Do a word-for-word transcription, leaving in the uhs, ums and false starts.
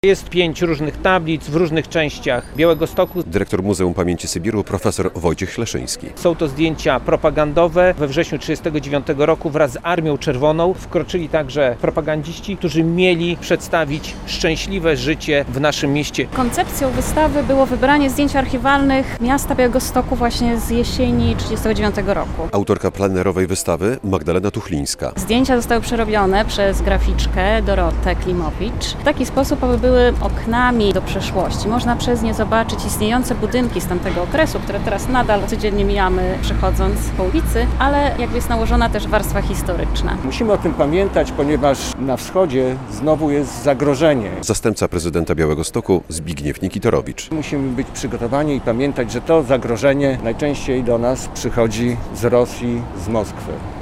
Jest pięć różnych tablic w różnych częściach Białegostoku. Dyrektor Muzeum Pamięci Sybiru profesor Wojciech Śleszyński. Są to zdjęcia propagandowe. We wrześniu tysiąc dziewięćset trzydziestego dziewiątego roku wraz z Armią Czerwoną wkroczyli także propagandziści, którzy mieli przedstawić szczęśliwe życie w naszym mieście. Koncepcją wystawy było wybranie zdjęć archiwalnych miasta Białegostoku właśnie z jesieni tysiąc dziewięćset trzydziestego dziewiątego roku. Autorka plenerowej wystawy Magdalena Tuchlińska. Zdjęcia zostały przerobione przez graficzkę Dorotę Klimowicz w taki sposób, aby były oknami do przeszłości. Można przez nie zobaczyć istniejące budynki z tamtego okresu, które teraz nadal codziennie mijamy przechodząc po ulicy, ale jakby jest nałożona też warstwa historyczna. Musimy o tym pamiętać, ponieważ na wschodzie znowu jest zagrożenie. Zastępca prezydenta Białegostoku Zbigniew Nikitorowicz. Musimy być przygotowani i pamiętać, że to zagrożenie najczęściej do nas przychodzi z Rosji, z Moskwy.